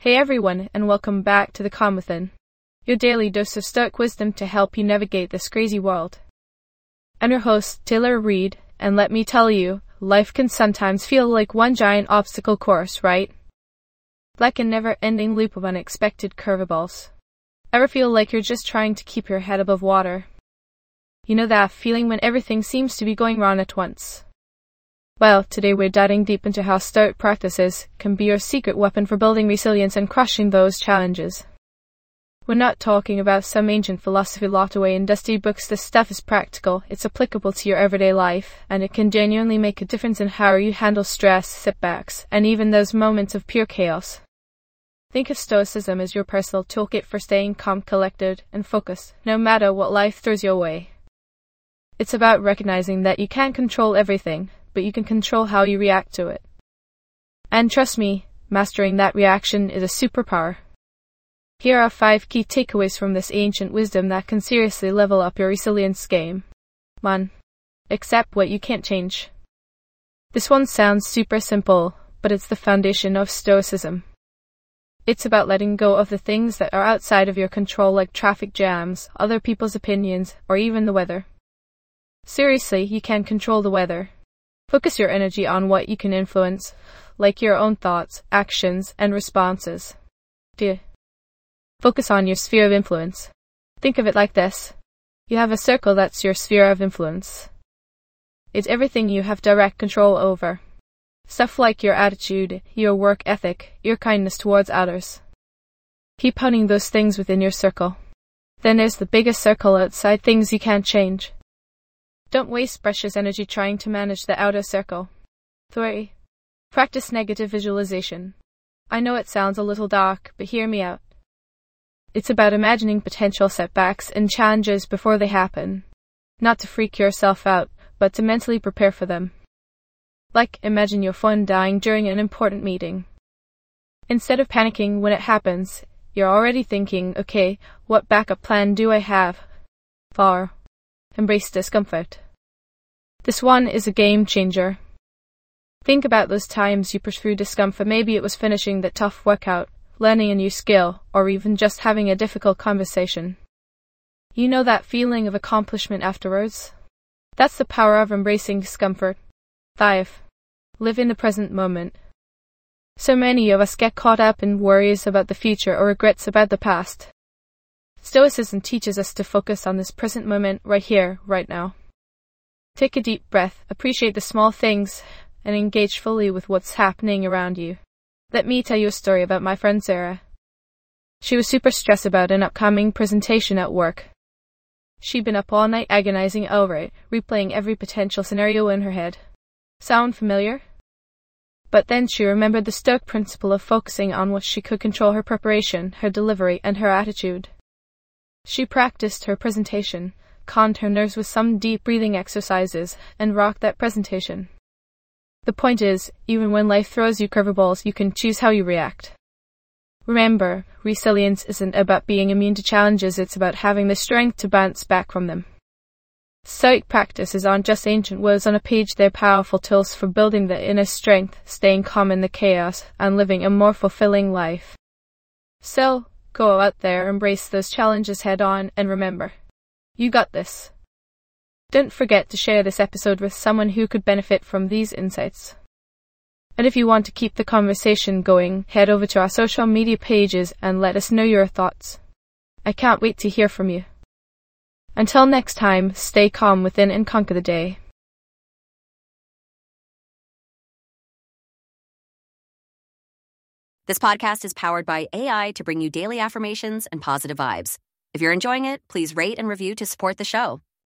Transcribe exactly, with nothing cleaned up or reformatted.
Hey everyone, and welcome back to The Calm Within, your daily dose of Stoic wisdom to help you navigate this crazy world. I'm your host, Taylor Reed, and let me tell you, life can sometimes feel like one giant obstacle course, right? Like a never-ending loop of unexpected curveballs. Ever feel like you're just trying to keep your head above water? You know that feeling when everything seems to be going wrong at once? Well, today we're diving deep into how Stoic practices can be your secret weapon for building resilience and crushing those challenges. We're not talking about some ancient philosophy locked away in dusty books. This stuff is practical, it's applicable to your everyday life, and it can genuinely make a difference in how you handle stress, setbacks, and even those moments of pure chaos. Think of Stoicism as your personal toolkit for staying calm, collected, and focused, no matter what life throws your way. It's about recognizing that you can't control everything, but you can control how you react to it. And trust me, mastering that reaction is a superpower. Here are five key takeaways from this ancient wisdom that can seriously level up your resilience game. one. Accept what you can't change. This one sounds super simple, but it's the foundation of Stoicism. It's about letting go of the things that are outside of your control, like traffic jams, other people's opinions, or even the weather. Seriously, you can't control the weather. Focus your energy on what you can influence, like your own thoughts, actions, and responses. two. Focus on your sphere of influence. Think of it like this. You have a circle that's your sphere of influence. It's everything you have direct control over. Stuff like your attitude, your work ethic, your kindness towards others. Keep honing those things within your circle. Then there's the biggest circle outside, things you can't change. Don't waste precious energy trying to manage the outer circle. three. Practice negative visualization. I know it sounds a little dark, but hear me out. It's about imagining potential setbacks and challenges before they happen. Not to freak yourself out, but to mentally prepare for them. Like, imagine your phone dying during an important meeting. Instead of panicking when it happens, you're already thinking, okay, what backup plan do I have? four. Embrace discomfort. This one is a game changer. Think about those times you pushed through discomfort. Maybe it was finishing that tough workout, learning a new skill, or even just having a difficult conversation. You know that feeling of accomplishment afterwards? That's the power of embracing discomfort. five. Live in the present moment. So many of us get caught up in worries about the future or regrets about the past. Stoicism teaches us to focus on this present moment right here, right now. Take a deep breath, appreciate the small things, and engage fully with what's happening around you. Let me tell you a story about my friend Sarah. She was super stressed about an upcoming presentation at work. She'd been up all night agonizing over it, replaying every potential scenario in her head. Sound familiar? But then she remembered the Stoic principle of focusing on what she could control: her preparation, her delivery, and her attitude. She practiced her presentation, calmed her nerves with some deep breathing exercises, and rocked that presentation. The point is, even when life throws you curveballs, you can choose how you react. Remember, resilience isn't about being immune to challenges, it's about having the strength to bounce back from them. Stoic practices aren't just ancient words on a page, they're powerful tools for building the inner strength, staying calm in the chaos, and living a more fulfilling life. So, go out there, embrace those challenges head on, and remember, you got this. Don't forget to share this episode with someone who could benefit from these insights. And if you want to keep the conversation going, head over to our social media pages and let us know your thoughts. I can't wait to hear from you. Until next time, stay calm within and conquer the day. This podcast is powered by A I to bring you daily affirmations and positive vibes. If you're enjoying it, please rate and review to support the show.